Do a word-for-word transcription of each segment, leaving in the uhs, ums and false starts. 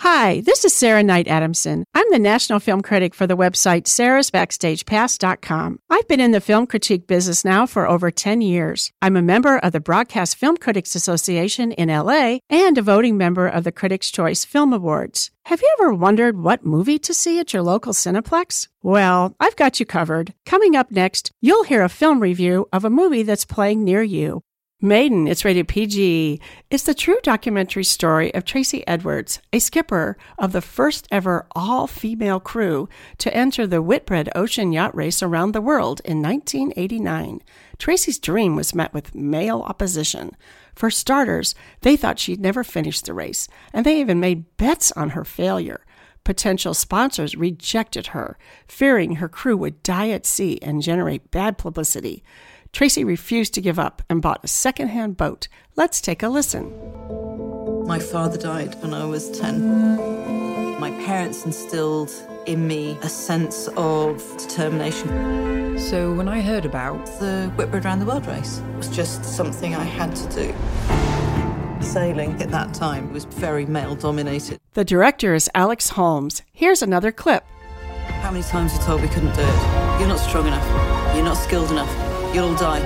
Hi, this is Sarah Knight Adamson. I'm the national film critic for the website sarahs backstage pass dot com. I've been in the film critique business now for over ten years. I'm a member of the Broadcast Film Critics Association in L A and a voting member of the Critics' Choice Film Awards. Have you ever wondered what movie to see at your local Cineplex? Well, I've got you covered. Coming up next, you'll hear a film review of a movie that's playing near you. Maiden, it's rated P G. It's the true documentary story of Tracy Edwards, a skipper of the first ever all-female crew to enter the Whitbread Ocean Yacht Race around the world in nineteen eighty-nine. Tracy's dream was met with male opposition. For starters, they thought she'd never finish the race, and they even made bets on her failure. Potential sponsors rejected her, fearing her crew would die at sea and generate bad publicity. Tracy refused to give up and bought a second-hand boat. Let's take a listen. My father died when I was ten. My parents instilled in me a sense of determination. So when I heard about the Whitbread Round the World race, it was just something I had to do. Sailing at that time was very male-dominated. The director is Alex Holmes. Here's another clip. How many times you told we couldn't do it? You're not strong enough. You're not skilled enough. You'll all die.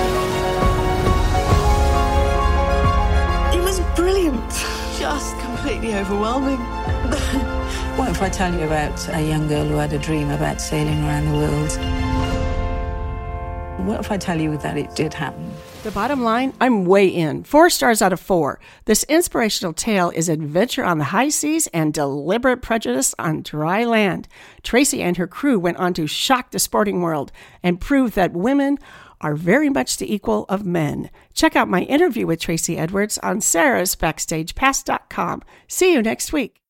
It was brilliant. Just completely overwhelming. What if I tell you about a young girl who had a dream about sailing around the world? What if I tell you that it did happen? The bottom line, I'm way in. Four stars out of four. This inspirational tale is adventure on the high seas and deliberate prejudice on dry land. Tracy and her crew went on to shock the sporting world and prove that women are very much the equal of men. Check out my interview with Tracy Edwards on sarahs backstage pass dot com. See you next week.